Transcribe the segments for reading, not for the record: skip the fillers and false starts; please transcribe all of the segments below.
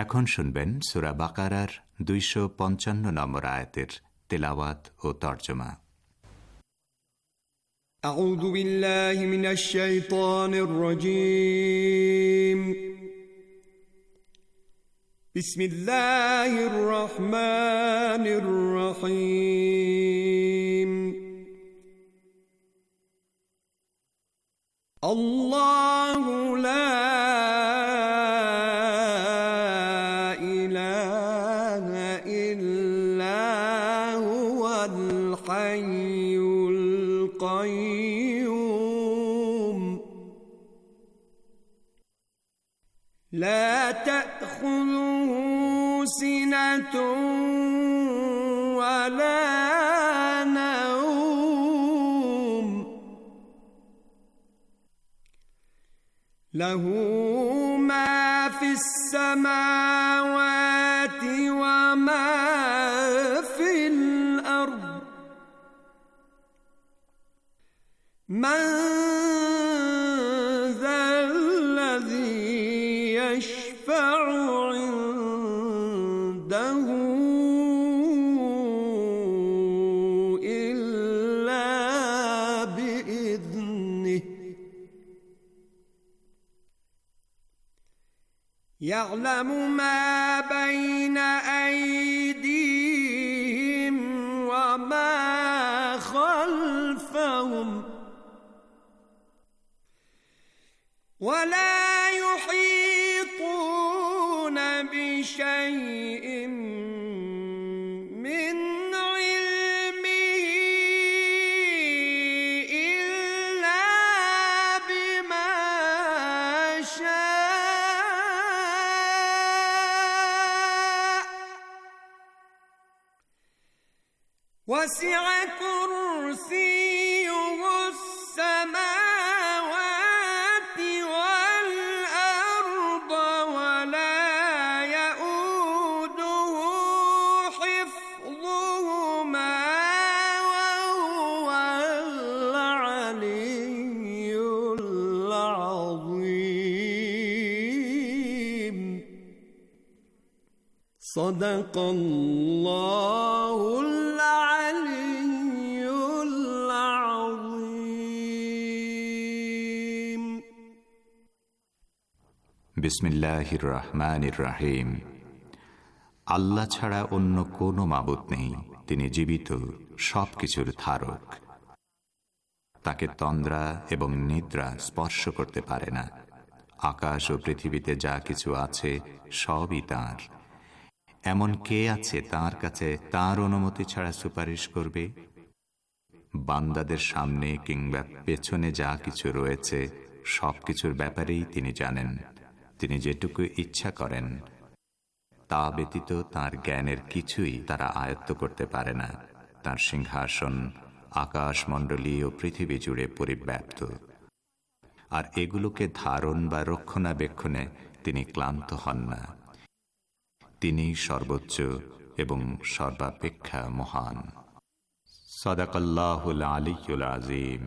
এখন শুনবেন সূরা বাকারার 255 নম্বর আয়াতের তেলাওয়াত ও তরজমা। আউযু বিল্লাহি মিনাশ শাইতানির রাজীম। বিসমিল্লাহির রহমানির রহিম। আল্লাহু লা لا تأخذه سنة ولا نوم له ما في السماوات وما في الأرض من يعلم ما بين أيديهم وما خلفهم ولا يحيطون بشيء من علمه إلا بما شاء وسع كرسيه السماوات والأرض ولا يؤوده حفظهما وهو العلي العظيم. صدق الله বিসমিল্লাহির রহমানির রহিম। আল্লাহ ছাড়া অন্য কোনো মাবুদ নেই, তিনি জীবিত, সব কিছুর ধারক। তাকে তন্দ্রা এবং নিদ্রা স্পর্শ করতে পারে না। আকাশ ও পৃথিবীতে যা কিছু আছে সবই তাঁর। এমন কে আছে তাঁর কাছে তাঁর অনুমতি ছাড়া সুপারিশ করবে? বান্দাদের সামনে কিংবা পেছনে যা কিছু রয়েছে সব কিছুর ব্যাপারেই তিনি জানেন। তিনি যেটুকু ইচ্ছা করেন তা ব্যতীত তাঁর জ্ঞানের কিছুই তারা আয়ত্ত করতে পারে না। তাঁর সিংহাসন আকাশমণ্ডলী ও পৃথিবী জুড়ে পরিব্যাপ্ত, আর এগুলোকে ধারণ বা রক্ষণাবেক্ষণে তিনি ক্লান্ত হন না। তিনি সর্বোচ্চ এবং সর্বাপেক্ষা মহান। সাদাকাল্লাহুল আলিয়্যুল আযীম।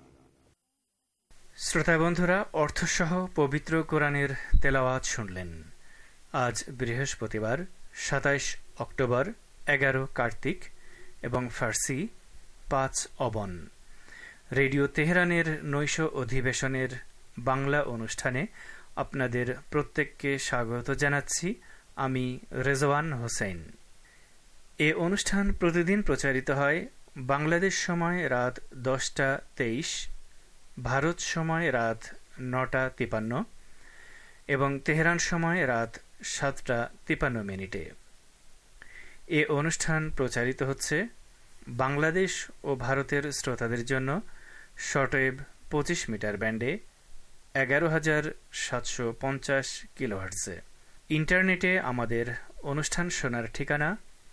শ্রোতা বন্ধুরা, অর্থসহ পবিত্র কোরআনের তেলাওয়াত শুনলেন। আজ বৃহস্পতিবার ২৭ অক্টোবর, ১১ কার্তিক এবং ফার্সি ৫ অবন। রেডিও তেহরানের নৈশ অধিবেশনের বাংলা অনুষ্ঠানে আপনাদের প্রত্যেককে স্বাগত জানাচ্ছি। আমি রেজওয়ান হোসেন। এ অনুষ্ঠান প্রতিদিন প্রচারিত হয় বাংলাদেশ সময় রাত ১০:২৩, ভারত সময় রাত ৯:৫৩ এবং তেহরান সময় রাত ৭:৫৩। এ অনুষ্ঠান প্রচারিত হচ্ছে বাংলাদেশ ও ভারতের শ্রোতাদের জন্য শর্টওয়েভ ২৫ মিটার ব্যান্ডে ১১,৭৫০ কিলোহার্টজে। ইন্টারনেটে আমাদের অনুষ্ঠান শোনার ঠিকানা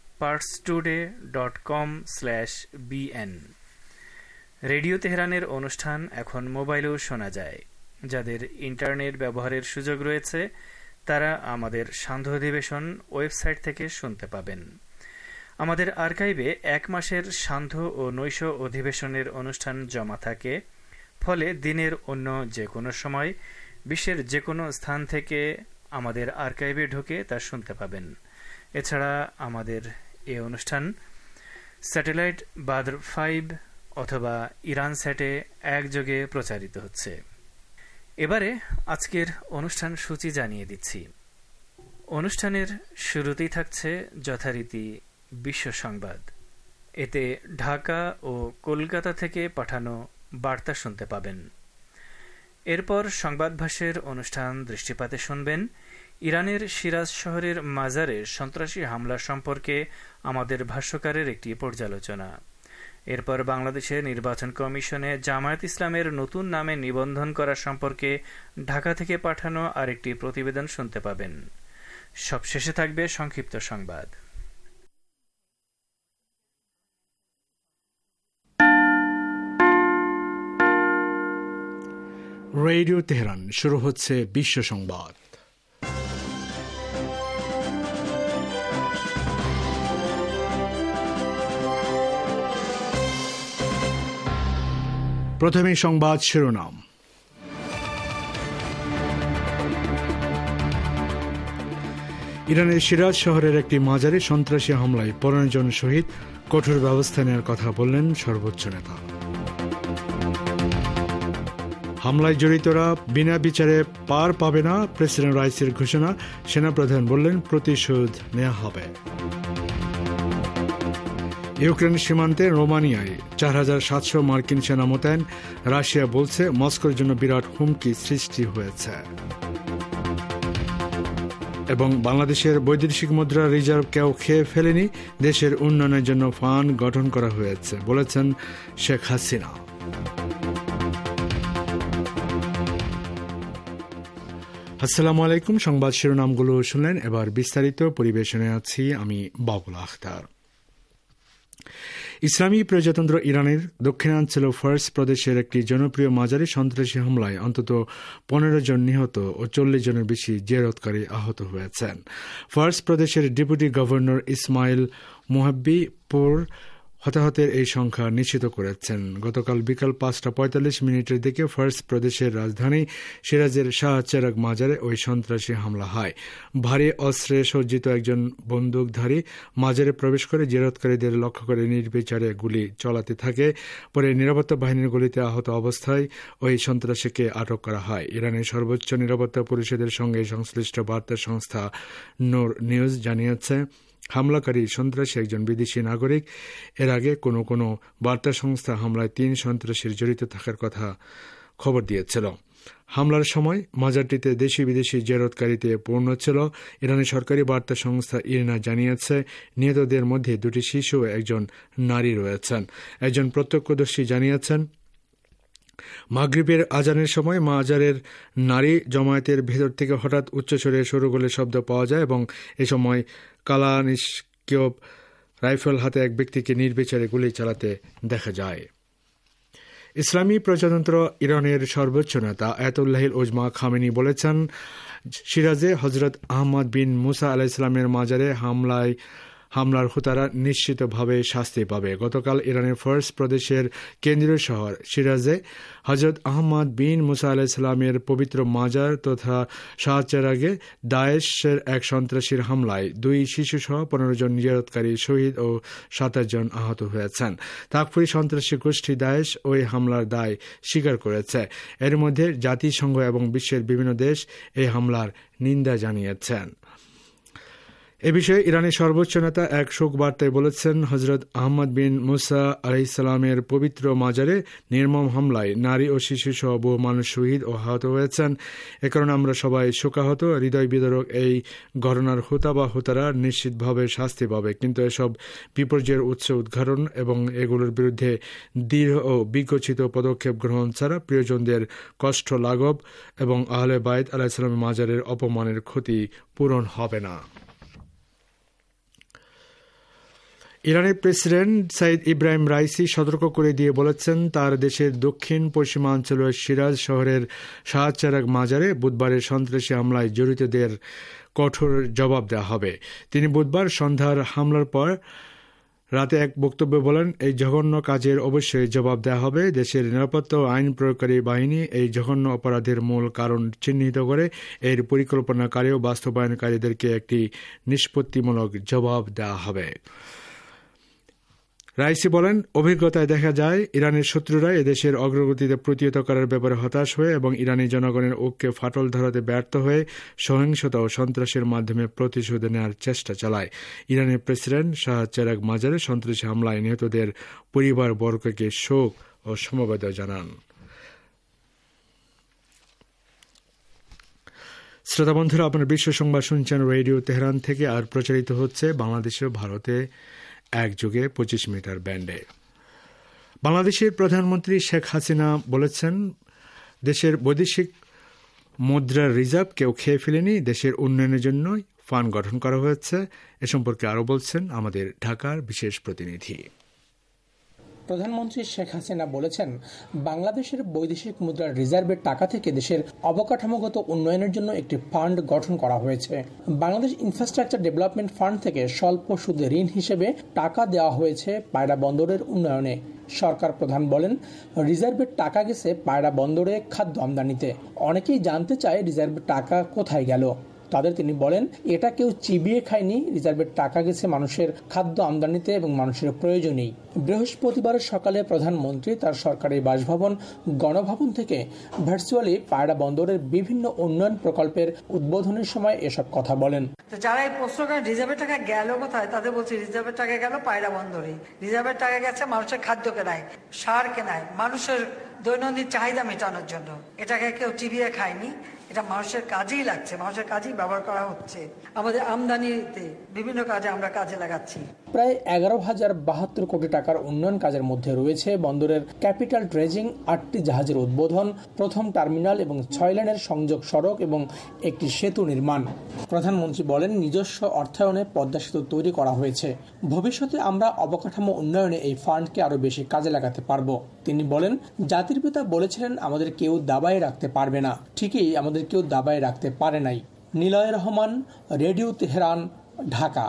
parstoday.com/bn। রেডিও তেহরানের অনুষ্ঠান এখন মোবাইলেও শোনা যায়। যাদের ইন্টারনেট ব্যবহারের সুযোগ রয়েছে তারা আমাদের সান্ধ্য অধিবেশন ওয়েবসাইট থেকে শুনতে পাবেন। আমাদের আর্কাইভে ১ মাসের সান্ধ্য ও নৈশ অধিবেশনের অনুষ্ঠান জমা থাকে, ফলে দিনের অন্য যে কোনো সময় বিশ্বের যে কোনো স্থান থেকে আমাদের আর্কাইভে ঢুকে তা শুনতে পাবেন। এছাড়া আমাদের এই অনুষ্ঠান স্যাটেলাইট বাদর 5 অথবা ইরান স্যাটে একযোগে প্রচারিত হচ্ছে। এবারে আজকের অনুষ্ঠান সূচি জানিয়ে দিচ্ছি। অনুষ্ঠানের শুরুতেই থাকছে যথারীতি বিশ্ব সংবাদ। এতে ঢাকা ও কলকাতা থেকে পাঠানো বার্তা শুনতে পাবেন। এরপর সংবাদভাসের অনুষ্ঠান দৃষ্টিপাতে শুনবেন ইরানের সিরাজ শহরের মাজারে সন্ত্রাসী হামলা সম্পর্কে আমাদের ভাষ্যকারের একটি পর্যালোচনা। এরপর বাংলাদেশের নির্বাচন কমিশনে জামায়াত ইসলামের নতুন নামে নিবন্ধন করা সম্পর্কে ঢাকা থেকে পাঠানো আরেকটি প্রতিবেদন শুনতে পাবেন। সবশেষে থাকবে সংক্ষিপ্ত সংবাদ। রেডিও তেহরান, শুরু হচ্ছে বিশ্ব সংবাদ। প্রথমে সংবাদ শিরোনাম। ইরানের সিরাজ শহরের একটি মাজারে সন্ত্রাসী হামলায় 15 জন শহীদ, কঠোর ব্যবস্থা নেওয়ার কথা বললেন সর্বোচ্চ নেতা। হামলায় জড়িতরা বিনা বিচারে পার পাবে না, প্রেসিডেন্ট রাইসির ঘোষণা। সেনাপ্রধান বললেন প্রতিশোধ নেওয়া হবে। ইউক্রেন সীমান্তে রোমানিয়ায় 4700 মার্কিন সেনা মোতায়েন, রাশিয়া বলছে মস্কোর জন্য বিরাট হুমকি সৃষ্টি হয়েছে। এবং বাংলাদেশের বৈদেশিক মুদ্রা রিজার্ভ কেউ খেয়ে ফেলেনি, দেশের উন্নয়নের জন্য ফান্ড গঠন করা হয়েছে বলেছেন শেখ হাসিনা। আসসালামু আলাইকুম। সংবাদ শিরোনামগুলো শুনলেন, এবার বিস্তারিত পরিবেশনে আছি আমি বাবুল আখতার। ইসলামী প্রজাতন্ত্র ইরানের দক্ষিণাঞ্চল ফার্স প্রদেশের একটি জনপ্রিয় মাজারে সন্ত্রাসী হামলায় অন্তত 15 জন নিহত ও 40 জনের বেশি জিয়ারতকারী আহত হয়েছেন। ফার্স প্রদেশের ডেপুটি গভর্নর ইসমাইল মোহাব্বিপুর হতাহতের এই সংখ্যা নিশ্চিত করেছেন। গতকাল বিকাল 5:45 দিকে ফার্স প্রদেশের রাজধানী সিরাজের শাহ চেরাগ মাজারে ওই সন্ত্রাসী হামলা হয়। ভারী অস্ত্রে সজ্জিত একজন বন্দুকধারী মাজারে প্রবেশ করে জিয়ারতকারীদের লক্ষ্য করে নির্বিচারে গুলি চালাতে থাকে। পরে নিরাপত্তা বাহিনীর গুলিতে আহত অবস্থায় ওই সন্ত্রাসীকে আটক করা হয়। ইরানের সর্বোচ্চ নিরাপত্তা পরিষদের সঙ্গে সংশ্লিষ্ট বার্তা সংস্থা নূর নিউজ জানিয়েছে, হামলাকারী সন্ত্রাসী একজন বিদেশি নাগরিক। এর আগে কোনো বার্তা সংস্থা হামলায় 3 সন্ত্রাসীর জড়িত থাকার কথা খবর দিয়েছিল। হামলার সময় মাজারটিতে দেশি বিদেশি জিয়ারতকারীতে পূর্ণ ছিল। ইরানের সরকারি বার্তা সংস্থা ইরনা জানিয়েছে, নিহতদের মধ্যে 2টি শিশু ও একজন নারী রয়েছেন। একজন প্রত্যক্ষদর্শী জানিয়েছেন, মাগরিবের আজানের সময় মাজারের নারী জমায়েতের ভেতর থেকে হঠাৎ উচ্চস্বরে শোরগোলের শব্দ পাওয়া যায় এবং এ সময় কালানিশকিভ রাইফেল হাতে এক ব্যক্তিকে নির্বিচারে গুলি চালাতে দেখা যায়। ইসলামী প্রজাতন্ত্র ইরানের সর্বোচ্চ নেতা আয়াতুল্লাহিল উজমা খামেনি বলেছেন, সিরাজে হজরত আহমদ বিন মুসা আলাইহিসসালামের মাজারে হামলার হোতারা নিশ্চিতভাবে শাস্তি পাবে। গতকাল ইরানের ফার্স প্রদেশের কেন্দ্রীয় শহর সিরাজে হজরত আহমদ বিন মুসা আলাইহিসসালামের পবিত্র মাজার তথা শাহ চেরাগে দায়েশের এক সন্ত্রাসীর হামলায় 2 শিশুসহ 15 জন জিয়ারতকারী শহীদ ও 27 জন আহত হয়েছেন। তাকফিরি সন্ত্রাসী গোষ্ঠী দায়েশ ওই হামলার দায় স্বীকার করেছে। এর মধ্যে জাতিসংঘ এবং বিশ্বের বিভিন্ন দেশ এই হামলার নিন্দা জানিয়েছেন। এ বিষয়ে ইরানের সর্বোচ্চ নেতা এক শোক বার্তায় বলেছেন, হজরত আহমদ বিন মুসা আলাইহিসসালামের পবিত্র মাজারে নির্মম হামলায় নারী ও শিশু সহ বহু মানুষ শহীদ ও আহত হয়েছেন। এ কারণে আমরা সবাই শোকাহত। হৃদয় বিদারক এই ঘটনার হোতা বা হোতারা নিশ্চিতভাবে শাস্তি পাবে, কিন্তু এসব বিপর্যয়ের উৎস উদ্ঘাটন এবং এগুলোর বিরুদ্ধে দৃঢ় ও বিকশিত পদক্ষেপ গ্রহণ ছাড়া প্রিয়জনদের কষ্ট লাঘব এবং আহলে বাইত আলাইহিসসালামের মাজারের অপমানের ক্ষতি পূরণ হবে না। ইরানের প্রেসিডেন্ট সাইদ ইব্রাহিম রাইসি সতর্ক করে দিয়ে বলেছেন, তার দেশের দক্ষিণ পশ্চিমাঞ্চলের সিরাজ শহরের শাহ চেরাগ মাজারে বুধবারের সন্ত্রাসী হামলায় জড়িতদের কঠোর জবাব দেওয়া হবে। তিনি বুধবার সন্ধ্যার হামলার পর রাতে এক বক্তব্যে বলেন, এই জঘন্য কাজের অবশ্যই জবাব দেওয়া হবে। দেশের নিরাপত্তা ও আইন প্রয়োগকারী বাহিনী এই জঘন্য অপরাধের মূল কারণ চিহ্নিত করে এর পরিকল্পনাকারী ও বাস্তবায়নকারীদেরকে একটি নিষ্পত্তিমূলক জবাব দেওয়া হবে। রাইসি বলেন, অভিজ্ঞতায় দেখা যায় ইরানের শত্রুরা এদেশের অগ্রগতিতে প্রতিহত করার ব্যাপারে হতাশ হয়ে এবং ইরানি জনগণের ঐক্যে ফাটল ধরাতে ব্যর্থ হয়ে সহিংসতা ও সন্ত্রাসের মাধ্যমে প্রতিশোধ নেওয়ার চেষ্টা চালায়। ইরানের প্রেসিডেন্ট শাহ চেরাগ মাজারে সন্ত্রাসী হামলায় নিহতদের পরিবারবর্গকে শোক ও সমবেদনা জানান। শ্রোতা বন্ধুরা, আপনার বিশ্ব সংবাদ শুনছেন রেডিও তেহরান থেকে, আর প্রচারিত হচ্ছে বাংলাদেশ ও ভারতে একযোগে 25 মিটার ব্যান্ডে। বাংলাদেশের প্রধানমন্ত্রী শেখ হাসিনা বলেছেন, দেশের বৈদেশিক মুদ্রার রিজার্ভ কেউ খেয়ে ফেলেনি, দেশের উন্নয়নের জন্যই ফান্ড গঠন করা হয়েছে। এ সম্পর্কে আরও বলছেন আমাদের ঢাকার বিশেষ প্রতিনিধি। প্রধানমন্ত্রী শেখ হাসিনা বলেছেন, বাংলাদেশের বৈদেশিক মুদ্রার রিজার্ভের টাকা থেকে দেশের অবকাঠামোগত উন্নয়নের জন্য একটি ফান্ড গঠন করা হয়েছে। বাংলাদেশ ইনফ্রাস্ট্রাকচার ডেভেলপমেন্ট ফান্ড থেকে স্বল্প সুদে ঋণ হিসেবে টাকা দেওয়া হয়েছে পায়রা বন্দরের উন্নয়নে। সরকার প্রধান বলেন, রিজার্ভের টাকা গেছে পায়রা বন্দরে খাদ্য আমদানিতে। অনেকেই জানতে চায় রিজার্ভের টাকা কোথায় গেল। তাদের তিনি বলেন, এটা কেউ চিবিয়ে খায়নি, রিজার্ভের টাকা গেছে মানুষের খাদ্য আমদানিতে এবং মানুষের প্রয়োজনেই। বৃহস্পতিবার সকালে প্রধানমন্ত্রী তার সরকারি বাসভবন গণভবন থেকে ভার্চুয়ালি পায়রা বন্দরের বিভিন্ন উন্নয়ন প্রকল্পের উদ্বোধনের সময় এসব কথা বলেন। যারা এই প্রশ্ন করেন রিজার্ভের টাকা গেল কোথায়, তাদের বলছি রিজার্ভের টাকা গেল পায়রা বন্দরে। রিজার্ভের টাকা গেছে মানুষের খাদ্য কেনায়, সার কেনায়, মানুষের দৈনন্দিন চাহিদা মেটানোর জন্য। এটাকে কেউ চিবিয়ে খায়নি, এটা মানুষের কাজেই লাগছে, মানুষের কাজেই ব্যবহার করা হচ্ছে। আমাদের আমদানিতে বিভিন্ন কাজে আমরা কাজে লাগাচ্ছি। প্রায় 11,072 কোটি টাকার উন্নয়ন কাজের মধ্যে রয়েছে বন্দরের ক্যাপিটাল ড্রেজিং, 8টি জাহাজের উদ্বোধন, প্রথম টার্মিনাল এবং 6 লেনের সংযোগ সড়ক এবং একটি সেতু নির্মাণ। প্রধানমন্ত্রী বলেন, নিজস্ব অর্থায়নে পদ্মা সেতু তৈরি করা হয়েছে। ভবিষ্যতে আমরা অবকাঠামো উন্নয়নে এই ফান্ডকে আরো বেশি কাজে লাগাতে পারব। তিনি বলেন, জাতির পিতা বলেছিলেন, আমাদের কেউ দাবায় রাখতে পারবে না। ঠিকই, আমাদের কেউ দাবায় রাখতে পারে নাই। Niloy Rahman, radio Tehran, Dhaka.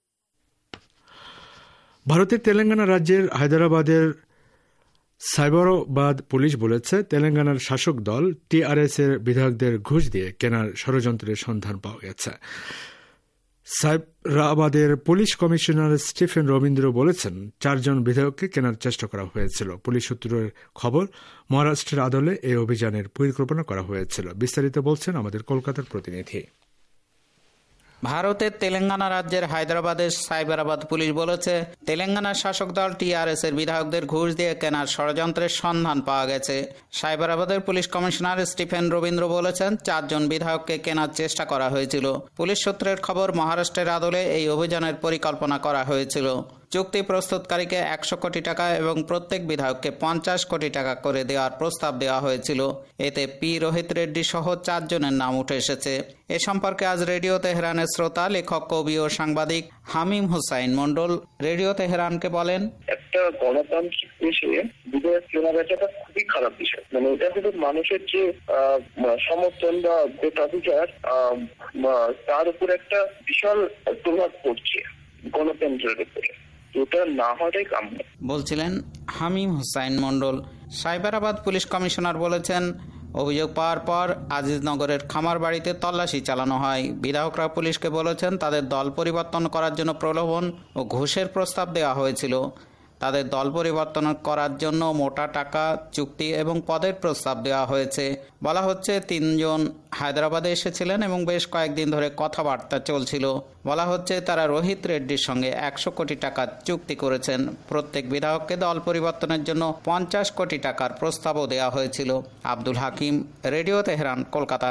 ভারতের তেলেঙ্গানা রাজ্যের হায়দ্রাবাদের সাইবরাবাদ পুলিশ বলেছে, তেলেঙ্গানার শাসক দল টিআরএস এর বিধায়কদের ঘুষ দিয়ে কেনার ষড়যন্ত্রের সন্ধান পাওয়া গেছে। সাইবরাবাদের পুলিশ কমিশনার স্টিফেন রবীন্দ্র বলেছেন, 4 জন বিধায়ককে কেনার চেষ্টা করা হয়েছিল। পুলিশ সূত্রের খবর, মহারাষ্ট্রের আদলে এই অভিযানের পরিকল্পনা করা হয়েছিল। বিস্তারিত বলছেন আমাদের কলকাতার প্রতিনিধি। ভারতের তেলেঙ্গানা রাজ্যের হায়দ্রাবাদের সাইবরাবাদ পুলিশ বলেছে, তেলেঙ্গানার শাসক দল টিআরএস এর বিধায়কদের ঘুষ দিয়ে কেনার ষড়যন্ত্রের সন্ধান পাওয়া গেছে। সাইবরাবাদের পুলিশ কমিশনার স্টিফেন রবীন্দ্র বলেছেন, 4 জন বিধায়ককে কেনার চেষ্টা করা হয়েছিল। পুলিশ সূত্রের খবর, মহারাষ্ট্রের আদলে এই অভিযানের পরিকল্পনা করা হয়েছিল। চুক্তি প্রস্তুতকারীকে 100 কোটি টাকা এবং প্রত্যেক বিধায়ককে 50 কোটি টাকা করে দেওয়ার প্রস্তাব দেওয়া হয়েছিল। এতে পি রোহিত রেড্ডি সহ 4 জনের নাম উঠে এসেছে। এ সম্পর্কে আজ রেডিও তেহরানের শ্রোতা, লেখক, কবি ও সাংবাদিক হামিম হুসাইন মন্ডল রেডিও তেহরানকে বলেন, একটা গণতান্ত্রিক দেশে বিধায়ক কেনা বেচাটা খুবই খারাপ বিষয়। মানে এটা কিন্তু মানুষের যে সমর্থন বা ভোটাধিকার তার উপর একটা বিশাল প্রভাব পড়ছে গণতন্ত্রের উপরে। এটা না হওয়াটাই কাম্য, বলছিলেন হামিম হুসাইন মন্ডল। সাইবরাবাদ পুলিশ কমিশনার বলেছেন, অভিযোগ পাওয়ার পর আজিজনগরের খামার বাড়িতে তল্লাশি চালানো হয়। বিধায়করা পুলিশকে বলেছেন, তাদের দল পরিবর্তন করার জন্য প্রলোভন ও ঘুষের প্রস্তাব দেওয়া হয়েছিল। তাদের দল পরিবর্তন করার জন্য মোটা টাকা, চুক্তি এবং পদের প্রস্তাব দেওয়া হয়েছে। বলা হচ্ছে 3 জন হায়দ্রাবাদে এসেছিলেন এবং বেশ কয়েকদিন ধরে কথাবার্তা চলছিল। বলা হচ্ছে তারা রোহিত রেড্ডির সঙ্গে 100 কোটি টাকার চুক্তি করেছেন। প্রত্যেক বিধায়ককে দল পরিবর্তনের জন্য 50 কোটি টাকার প্রস্তাবও দেওয়া হয়েছিল। Abdul Hakim, radio Tehran, Kolkata.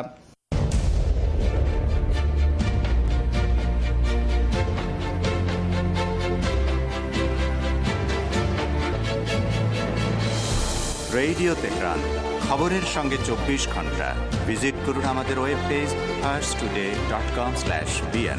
Radio Tehran, খবরের সঙ্গে 24 ঘন্টা। ভিজিট করুন আমাদের ওয়েব পেজ farstoday.com/bn।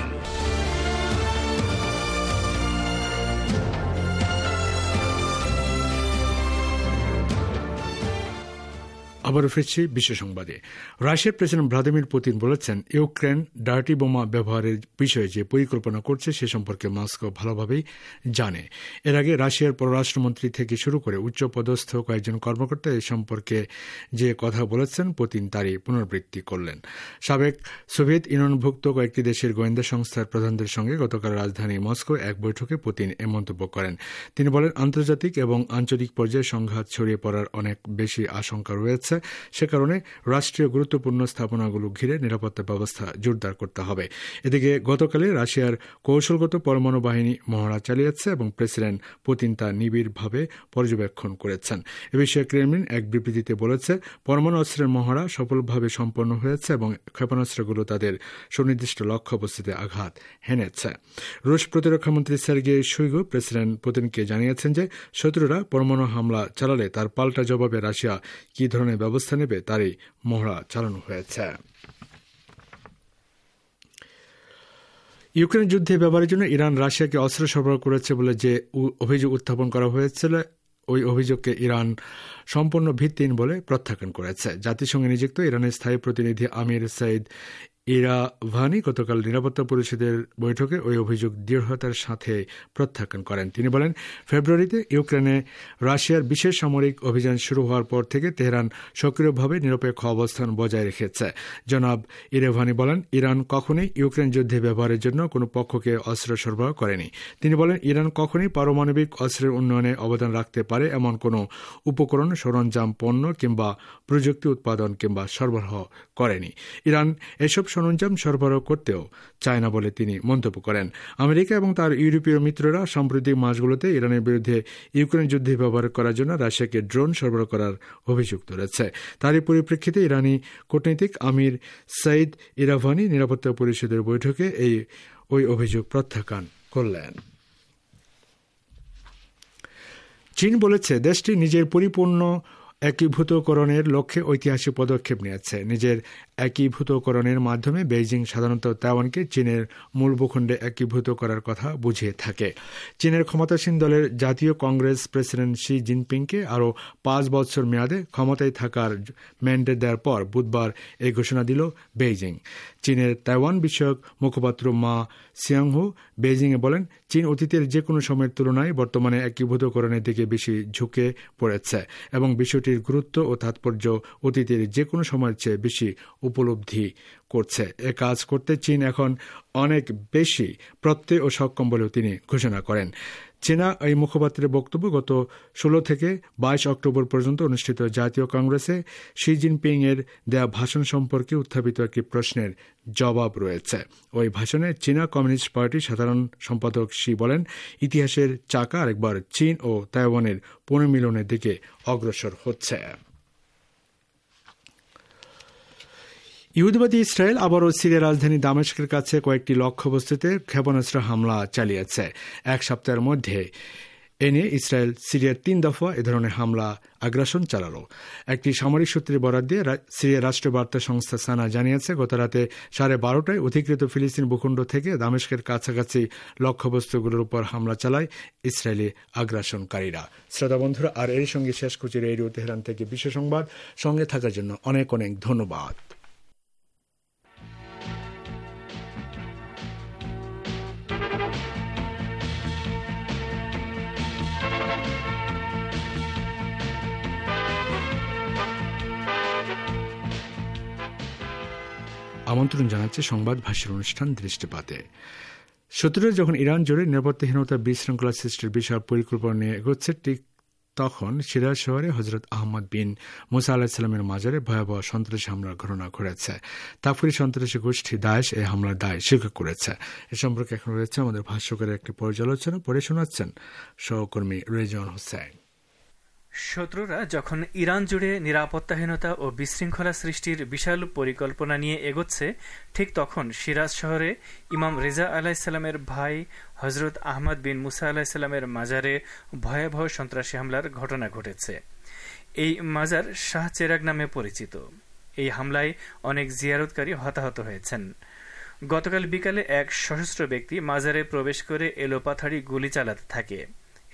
আবারও ফিরছি বিশ্ব সংবাদে। রাশিয়ার প্রেসিডেন্ট ভ্লাদিমির পুতিন বলেছেন, ইউক্রেন ডার্টি বোমা ব্যবহারের বিষয়ে যে পরিকল্পনা করছে সে সম্পর্কে মস্কো ভালোভাবেই জানে। এর আগে রাশিয়ার পররাষ্ট্রমন্ত্রী থেকে শুরু করে উচ্চপদস্থ কয়েকজন কর্মকর্তা এ সম্পর্কে যে কথা বলেছেন, পুতিন তারই পুনরাবৃত্তি করলেন। সাবেক সোভিয়েত ইউনিয়নভুক্ত কয়েকটি দেশের গোয়েন্দা সংস্থার প্রধানদের সঙ্গে গতকাল রাজধানী মস্কো এক বৈঠকে পুতিন এ মন্তব্য করেন। তিনি বলেন, আন্তর্জাতিক এবং আঞ্চলিক পর্যায়ে সংঘাত ছড়িয়ে পড়ার অনেক বেশি আশঙ্কা রয়েছে। সে কারণে রাষ্ট্রীয় গুরুত্বপূর্ণ স্থাপনাগুলো ঘিরে নিরাপত্তা ব্যবস্থা জোরদার করতে হবে। এদিকে গতকালে রাশিয়ার কৌশলগত পরমাণু বাহিনী মহড়া চালিয়েছে এবং প্রেসিডেন্ট পুতিন তা নিবিড়ভাবে পর্যবেক্ষণ করেছেন। এ বিষয়ে ক্রেমলিন এক বিবৃতিতে বলেছে, পরমাণু অস্ত্রের মহড়া সফলভাবে সম্পন্ন হয়েছে এবং ক্ষেপণাস্ত্রগুলো তাদের সুনির্দিষ্ট লক্ষ্যবস্তুতে আঘাত হেনেছে। রুশ প্রতিরক্ষামন্ত্রী সের্গেই শুইগু প্রেসিডেন্ট পুতিনকে জানিয়েছেন যে শত্রুরা পরমাণু হামলা চালালে তার পাল্টা জবাবে রাশিয়া কি ধরনের ব্যবস্থা নেবে তারই মহড়া চালানো হয়েছে। ইউক্রেন যুদ্ধে ব্যবহারের জন্য ইরান রাশিয়াকে অস্ত্র সরবরাহ করেছে বলে যে অভিযোগ উত্থাপন করা হয়েছিল, ওই অভিযোগকে ইরান সম্পূর্ণ ভিত্তিহীন বলে প্রত্যাখ্যান করেছে। জাতিসংঘে নিযুক্ত ইরানের স্থায়ী প্রতিনিধি আমির সাইদ ইরাভানি গতকাল নিরাপত্তা পরিষদের বৈঠকে ওই অভিযোগ দৃঢ়তার সাথে প্রত্যাখ্যান করেন। তিনি বলেন, ফেব্রুয়ারিতে ইউক্রেনে রাশিয়ার বিশেষ সামরিক অভিযান শুরু হওয়ার পর থেকে তেহরান সক্রিয়ভাবে নিরপেক্ষ অবস্থান বজায় রেখেছে। জনাব ইরাভানি বলেন, ইরান কখনোই ইউক্রেন যুদ্ধে ব্যবহারের জন্য কোনো পক্ষকে অস্ত্র সরবরাহ করেনি। তিনি বলেন, ইরান কখনোই পারমাণবিক অস্ত্রের উন্নয়নে অবদান রাখতে পারে এমন কোনো উপকরণ, সরঞ্জাম, পণ্য কিংবা প্রযুক্তি উৎপাদন কিংবা সরবরাহ করেনি। ইরান এসব সরঞ্জাম সরবরাহ করতেও চায় না বলে তিনি মন্তব্য করেন। আমেরিকা এবং তার ইউরোপীয় মিত্ররা সাম্প্রতিক মাসগুলোতে ইরানের বিরুদ্ধে ইউক্রেন যুদ্ধে ব্যবহার করার জন্য রাশিয়াকে ড্রোন সরবরাহ করার অভিযোগ তুলেছে। তারই পরিপ্রেক্ষিতে ইরানি কূটনীতিক আমির সাইদ ইরাভানি নিরাপত্তা পরিষদের বৈঠকে ওই অভিযোগ প্রত্যাখ্যান করলেন। চীন বলেছে, দেশটি নিজের পরিপূর্ণ একীভূতকরণের লক্ষ্যে ঐতিহাসিক পদক্ষেপ নিয়েছে। নিজের একীভূতকরণের মাধ্যমে বেইজিং সাধারণত তাইওয়ানকে চীনের মূল ভূখণ্ডে একীভূত করার কথা বুঝিয়ে থাকে। চীনের ক্ষমতাসীন দলের জাতীয় কংগ্রেস প্রেসিডেন্ট শি জিনপিংকে আরও 5 বছর মেয়াদে ক্ষমতায় থাকার ম্যান্ডেট দেওয়ার পর বুধবার এই ঘোষণা দিল বেইজিং। চীনের তাইওয়ান বিষয়ক মুখপাত্র মা সিয়াংহু বেইজিংয়ে বলেন, চীন অতীতের যে কোনো সময়ের তুলনায় বর্তমানে একীভূতকরণের দিকে বেশি ঝুঁকে পড়েছে এবং বিষয়টির গুরুত্ব ও তাৎপর্য অতীতের যে কোনো সময়ের চেয়ে বেশি উপলব্ধি করছে। এ কাজ করতে চীন এখন অনেক বেশি প্রত্যয় ও সক্ষম বলেও তিনি ঘোষণা করেন। চীনা এই মুখপাত্রের বক্তব্য গত 16 থেকে 22 অক্টোবর পর্যন্ত অনুষ্ঠিত জাতীয় কংগ্রেসে শি জিনপিং এর দেয়া ভাষণ সম্পর্কে উত্থাপিত একটি প্রশ্নের জবাব রয়েছে। ওই ভাষণে চীনা কমিউনিস্ট পার্টির সাধারণ সম্পাদক শি বলেন, ইতিহাসের চাকা আরেকবার চীন ও তাইওয়ানের পুনর্মিলনের দিকে অগ্রসর হচ্ছে। ইহুদিবাদী ইসরায়েল আবারও সিরিয়ার রাজধানী দামেস্কের কাছে কয়েকটি লক্ষ্যবস্তুতে ক্ষেপণাস্ত্র হামলা চালিয়েছে। এক সপ্তাহের মধ্যে এ নিয়ে ইসরায়েল সিরিয়ার 3 দফা এ ধরনের হামলা আগ্রাসন চালাল। একটি সামরিক সূত্রে বরাত দিয়ে সিরিয়ার রাষ্ট্রীয় বার্তা সংস্থা সানা জানিয়েছে, গতরাতে 12:30টায় অধিকৃত ফিলিস্তিন ভূখণ্ড থেকে দামেস্কের কাছাকাছি লক্ষ্যবস্তুগুলোর উপর হামলা চালায় ইসরায়েলি আগ্রাসনকারীরা। শ্রোতা বন্ধুরা, আর এর সঙ্গে শেষ করছি রেডিও তেহরান থেকে বিশ্ব সংবাদ। সঙ্গে থাকার জন্য অনেক অনেক ধন্যবাদ। আমন্ত্রণ জানাচ্ছে সংবাদ ভাষ্যের অনুষ্ঠান দৃষ্টিপাতে। শত্রুরা যখন ইরান জুড়ে নিরাপত্তাহীনতা বিশৃঙ্খলা সৃষ্টির বিষয় পরিকল্পনা নিয়ে এগোচ্ছে, ঠিক তখন সিরিয়া শহরে হজরত আহমদ বিন মুসা আলাহিসাল্লামের মাজারে ভয়াবহ সন্ত্রাসী হামলার ঘটনা ঘটেছে। তাফরি সন্ত্রাসী গোষ্ঠী দায়েশ এই হামলার দায় স্বীকার করেছে। এ সম্পর্কে এখন রয়েছে আমাদের ভাষ্যকারের একটি পর্যালোচনা, পড়ে শোনাচ্ছেন সহকর্মী রেজওয়ান হোসেন। শত্রুরা যখন ইরান জুড়ে নিরাপত্তাহীনতা ও বিশৃঙ্খলা সৃষ্টির বিশাল পরিকল্পনা নিয়ে এগোচ্ছে, ঠিক তখন সিরাজ শহরে ইমাম রেজা আলাহিসাল্লামের ভাই হজরত আহমদ বিন মুসা আলাহিসাল্লামের মাজারে ভয়াবহ সন্ত্রাসী হামলার ঘটনা ঘটেছে। এই মাজার শাহ চেরাগ নামে পরিচিত। এই হামলায় অনেক জিয়ারতকারী হতাহত হয়েছেন। গতকাল বিকালে এক সশস্ত্র ব্যক্তি মাজারে প্রবেশ করে এলোপাথাড়ি গুলি চালাতে থাকে।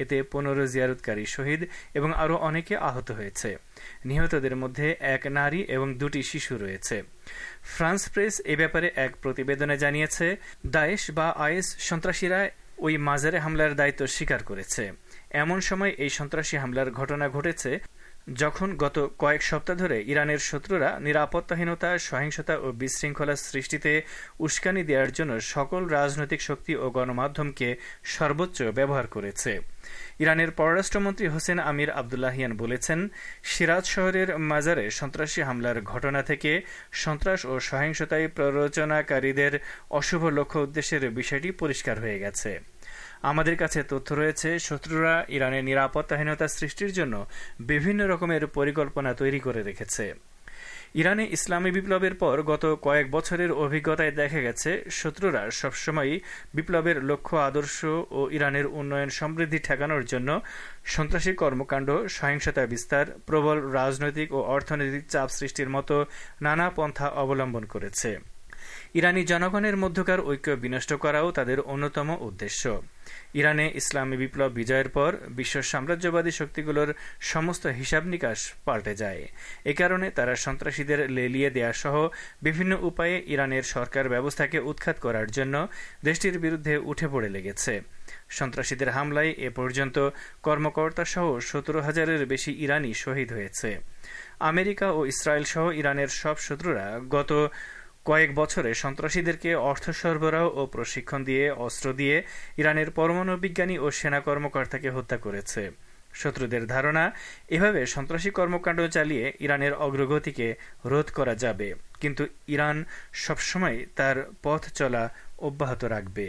এতে 15 জিয়ারতকারী শহীদ এবং আরও অনেকে আহত হয়েছে। নিহতদের মধ্যে 1 নারী এবং 2টি শিশু রয়েছে। ফ্রান্স প্রেস এ ব্যাপারে এক প্রতিবেদনে জানিয়েছে, দায়েশ বা আইএস সন্ত্রাসীরা ওই মাজারে হামলার দায়িত্ব স্বীকার করেছে। এমন সময় এই সন্ত্রাসী হামলার ঘটনা ঘটেছে যখন গত কয়েক সপ্তাহ ধরে ইরানের শত্রুরা নিরাপত্তাহীনতা, সহিংসতা ও বিশৃঙ্খলা সৃষ্টিতে উস্কানি দেওয়ার জন্য সকল রাজনৈতিক শক্তি ও গণমাধ্যমকে সর্বোচ্চ ব্যবহার করেছে। ইরানের পররাষ্ট্রমন্ত্রী হোসেন আমির আবদুল্লাহিয়ান বলেছেন, সিরাজ শহরের মাজারে সন্ত্রাসী হামলার ঘটনা থেকে সন্ত্রাস ও সহিংসতায় প্ররোচনাকারীদের অশুভ লক্ষ্য উদ্দেশ্যের বিষয়টি পরিষ্কার হয়ে গেছে। আমাদের কাছে তথ্য রয়েছে, শত্রুরা ইরানের নিরাপত্তাহীনতা সৃষ্টির জন্য বিভিন্ন রকমের পরিকল্পনা তৈরি করে রেখেছে। ইরানে ইসলামী বিপ্লবের পর গত কয়েক বছরের অভিজ্ঞতায় দেখা গেছে, শত্রুরা সবসময়ই বিপ্লবের লক্ষ্য, আদর্শ ও ইরানের উন্নয়ন সমৃদ্ধি ঠেকানোর জন্য সন্ত্রাসী কর্মকাণ্ড, সহিংসতা বিস্তার, প্রবল রাজনৈতিক ও অর্থনৈতিক চাপ সৃষ্টির মতো নানা পন্থা অবলম্বন করেছে। ইরানি জনগণের মধ্যকার ঐক্য বিনষ্ট করাও তাদের অন্যতম উদ্দেশ্য। ইরানে ইসলামী বিপ্লব বিজয়ের পর বিশ্ব সাম্রাজ্যবাদী শক্তিগুলোর সমস্ত হিসাব নিকাশ পাল্টে যায়। এ কারণে তারা সন্ত্রাসীদের লেলিয়ে দেয়া সহ বিভিন্ন উপায়ে ইরানের সরকার ব্যবস্থাকে উৎখাত করার জন্য দেশটির বিরুদ্ধে উঠে পড়ে লেগেছে। সন্ত্রাসীদের হামলায় এ পর্যন্ত কর্মকর্তা সহ 17,000-এর বেশি ইরানি শহীদ হয়েছে। আমেরিকা ও ইসরায়েল সহ ইরানের সব শত্রুরা গত কয়েক বছরে সন্ত্রাসীদেরকে অর্থ সরবরাহ ও প্রশিক্ষণ দিয়ে, অস্ত্র দিয়ে ইরানের পরমাণু বিজ্ঞানী ও সেনা কর্মকর্তাকে হত্যা করেছে। শত্রুদের ধারণা, এভাবে সন্ত্রাসী কর্মকাণ্ড চালিয়ে ইরানের অগ্রগতিকে রোধ করা যাবে, কিন্তু ইরান সবসময় তার পথ চলা অব্যাহত রাখবে।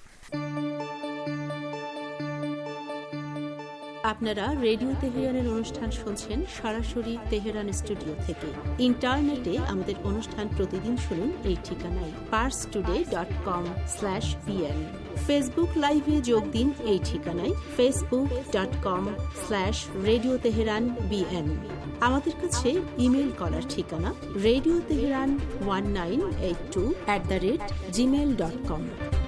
আপনারা রেডিও তেহরানের অনুষ্ঠান শুনছেন সরাসরি তেহরান স্টুডিও থেকে। ইন্টারনেটে আমাদের অনুষ্ঠান প্রতিদিন শুনুন এই ঠিকানায় parstoday.com/pn। ফেসবুক লাইভে যোগ দিন এই ঠিকানায় facebook.com/radio teheran bn। আমাদের কাছে ইমেল করার ঠিকানা radioteheran1982@gmail.com।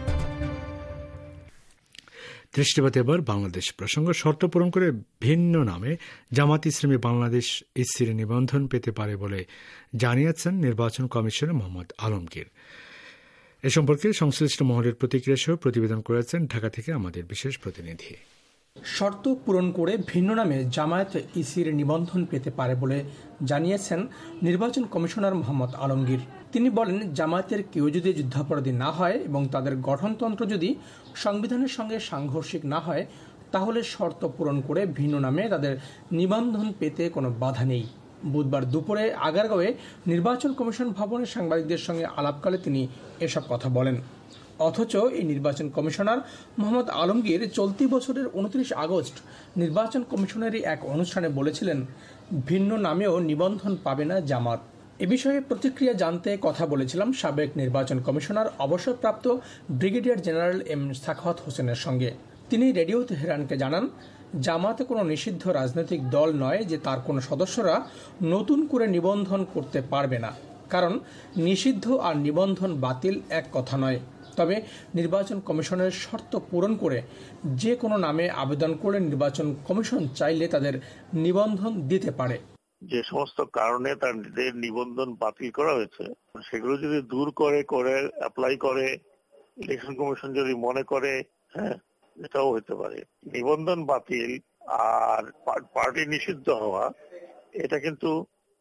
দৃষ্টিপাত এবার বাংলাদেশ প্রসঙ্গ। শর্ত পূরণ করে ভিন্ন নামে জামাত ইসলামী বাংলাদেশ ইসির নিবন্ধন পেতে পারে বলে জানিয়েছেন নির্বাচন কমিশনার মোহাম্মদ আলমগীর। এ সম্পর্কে সংশ্লিষ্ট মহলের প্রতিক্রিয়া সহ প্রতিবেদন করেছেন ঢাকা থেকে আমাদের বিশেষ প্রতিনিধি। শর্ত পূরণ করে ভিন্ন নামে জামায়াত ইসির নিবন্ধন পেতে পারে বলে জানিয়েছেন নির্বাচন কমিশনার মোহাম্মদ আলমগীর। তিনি বলেন, জামায়াতের কেউ যদি যুদ্ধাপরাধী না হয় এবং তাদের গঠনতন্ত্র যদি সংবিধানের সঙ্গে সাংঘর্ষিক না হয়, তাহলে শর্ত পূরণ করে ভিন্ন নামে তাদের নিবন্ধন পেতে কোনো বাধা নেই। বুধবার দুপুরে আগারগাঁওয়ে নির্বাচন কমিশন ভবনে সাংবাদিকদের সঙ্গে আলাপকালে তিনি এসব কথা বলেন। অথচ এই নির্বাচন কমিশনার মোহাম্মদ আলমগীর চলতি বছরের 29 আগস্ট নির্বাচন কমিশনেরই এক অনুষ্ঠানে বলেছিলেন, ভিন্ন নামেও নিবন্ধন পাবে না জামাত। এ বিষয়ে প্রতিক্রিয়া জানতে কথা বলেছিলাম সাবেক নির্বাচন কমিশনার অবসরপ্রাপ্ত ব্রিগেডিয়ার জেনারেল এম সাখাওয়াত হোসেনের সঙ্গে। তিনি রেডিও তেহরানকে জানান, জামাতে কোনো নিষিদ্ধ রাজনৈতিক দল নয় যে তার কোনো সদস্যরা নতুন করে নিবন্ধন করতে পারবে না, কারণ নিষিদ্ধ আর নিবন্ধন বাতিল এক কথা নয়। তবে নির্বাচন কমিশনের শর্ত পূরণ করে যে কোনো নামে আবেদন করে নির্বাচন কমিশন চাইলে তাদের নিবন্ধন দিতে পারে। যে সমস্ত কারণে তাদের নিবন্ধন বাতিল করা হয়েছে সেগুলো যদি দূর করে অ্যাপ্লাই করে ইলেকশন কমিশন যদি মনে করে, হ্যাঁ, এটাও হতে পারে। নিবন্ধন বাতিল আর পার্টি নিষিদ্ধ হওয়া, এটা কিন্তু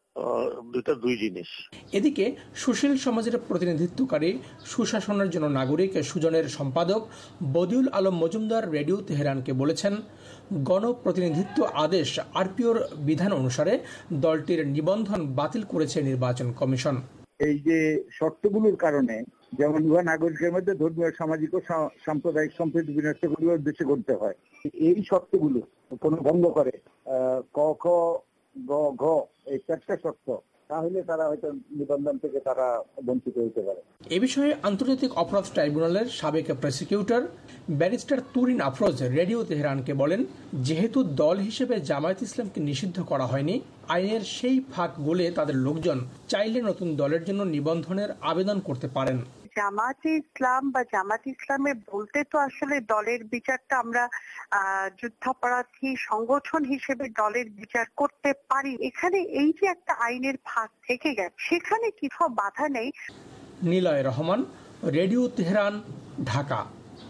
দুই জিনিস। এদিকে সুশীল সমাজের প্রতিনিধিত্বকারী সুশাসনের জন্য নাগরিক সুজনের সম্পাদক বদিউল আলম মজুমদার রেডিও তেহরানকে বলেছেন, গণপ্রতিনিধিত্ব আদেশ আরপিওর বিধান অনুসারে দলটির নিবন্ধন বাতিল করেছে নির্বাচন কমিশন। এই যে শর্তগুলোর কারণে, যেমন উভয় নাগরিকের মধ্যে ধর্মীয়, সামাজিক ও সাম্প্রদায়িক সম্প্রীতি বিনষ্ট করিবার উদ্দেশ্যে করতে হয়, এই শর্তগুলো কোনো ভঙ্গ করে ক খ গ ঘ এই 4টা শর্ত, তাহলে তারা হয়তো নিবন্ধন থেকে তারা বঞ্চিত হতে পারে। এ বিষয়ে আন্তর্জাতিক অপরাধ ট্রাইব্যুনালের সাবেক prosecutor barrister Turin Afroz radio তেহরানকে বলেন, যেহেতু দল হিসেবে জামায়াত ইসলামকে নিষিদ্ধ করা হয়নি, আইনের সেই ফাঁক গলে তাদের লোকজন চাইলে নতুন দলের জন্য নিবন্ধনের আবেদন করতে পারেন। জামাতে ইসলাম বা জামাত ইসলামে বলতে তো আসলে দলের বিচারটা আমরা যুদ্ধাপরাধী সংগঠন হিসেবে দলের বিচার করতে পারি। এখানে এই যে একটা আইনের ফাঁক থেকে গেছে, সেখানে কিছু বাধা নেই। Niloy Rahman, radio Tehran, Dhaka.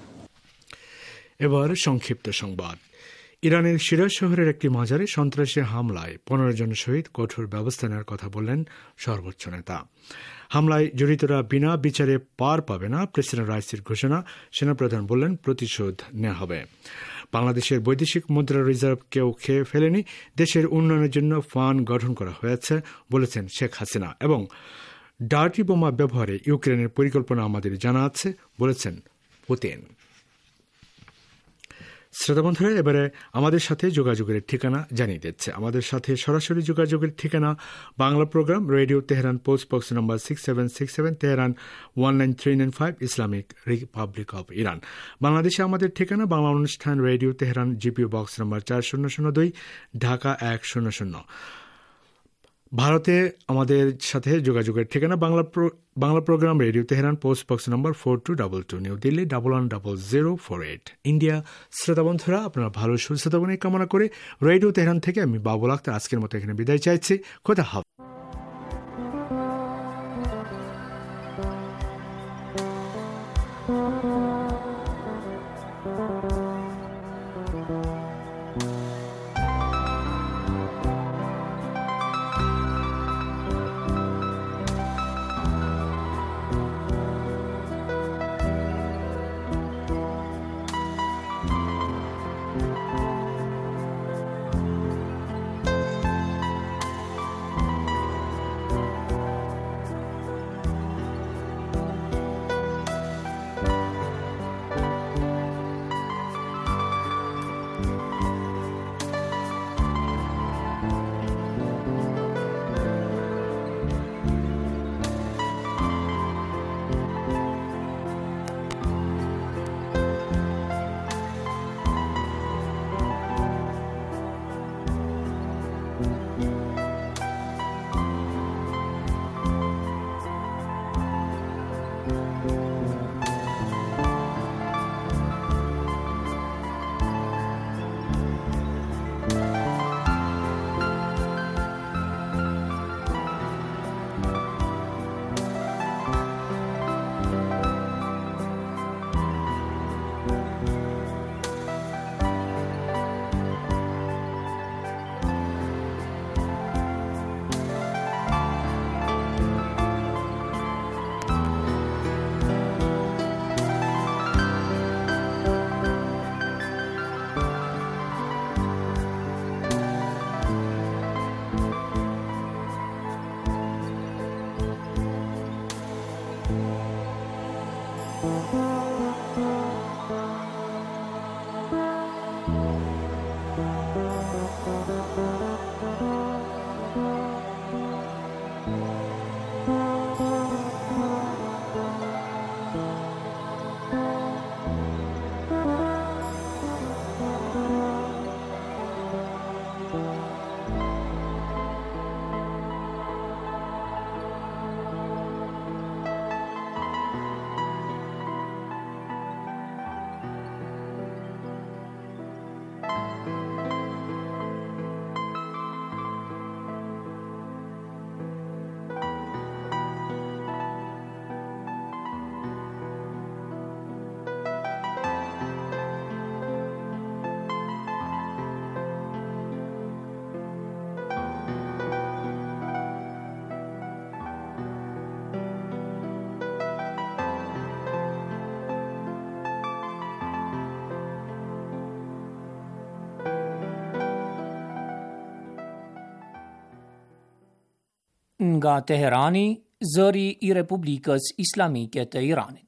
এবার সংক্ষিপ্ত সংবাদ। ইরানের শিরাজ শহরের একটি মাজারে সন্ত্রাসী হামলায় 15 জন শহীদ, কঠোর ব্যবস্থা নেওয়ার কথা বললেন সর্বোচ্চ নেতা। হামলায় জড়িতরা বিনা বিচারে পার পাবে না, প্রেসিডেন্ট রাইসির ঘোষণা। সেনাপ্রধান বললেন প্রতিশোধ নেওয়া হবে। বাংলাদেশের বৈদেশিক মুদ্রা রিজার্ভ কেউ খেয়ে ফেলেনি, দেশের উন্নয়নের জন্য ফান্ড গঠন করা হয়েছে বলেছেন শেখ হাসিনা। এবং ডার্টি বোমা ব্যবহারে ইউক্রেনের পরিকল্পনা আমাদের জানা আছে বলেছেন পুতিন। শ্রোতা বন্ধুরা, এবারে আমাদের সাথে যোগাযোগের ঠিকানা জানিয়ে দিচ্ছে। আমাদের সাথে সরাসরি যোগাযোগের ঠিকানা Bangla program, radio Tehran, post box number 6767, Tehran 19395, Islamic Republic of Iran. বাংলাদেশে আমাদের ঠিকানা বাংলা অনুষ্ঠান, radio Tehran, GPO box number 4002, Dhaka 100। ভারতে আমাদের সাথে যোগাযোগের ঠিকানা Bangla program, radio Tehran, post box number 4222, new Delhi 110048, India. শ্রোতা বন্ধুরা, আপনারা ভালো সুস্থতা কামনা করে রেডিও তেহরান থেকে আমি বাবুল আক্তার আজকের মতো এখানে বিদায় চাইছি। খোদা হাফেজ। nga Teherani, zëri I Republikës Islamike të Iranit.